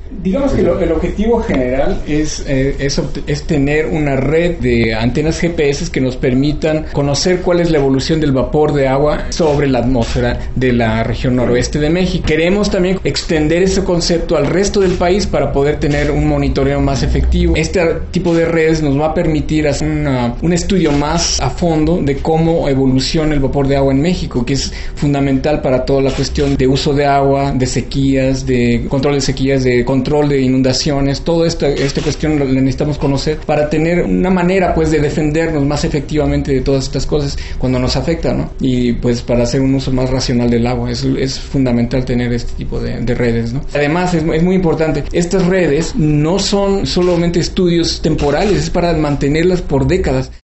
Digamos que el objetivo general es tener una red de antenas GPS que nos permitan conocer cuál es la evolución del vapor de agua sobre la atmósfera de la región noroeste de México. Queremos también extender ese concepto al resto del país para poder tener un monitoreo más efectivo. Este tipo de redes nos va a permitir hacer un estudio más a fondo de cómo evoluciona el vapor de agua en México, que es fundamental para toda la cuestión de uso de agua, de sequías, de control de sequías, de control de inundaciones. Toda esta cuestión la necesitamos conocer para tener una manera pues de defendernos más efectivamente de todas estas cosas cuando nos afectan, ¿no? Y pues para hacer un uso más racional del agua es fundamental tener este tipo de redes, ¿no? Además es muy importante, estas redes no son solamente estudios temporales, es para mantenerlas por décadas.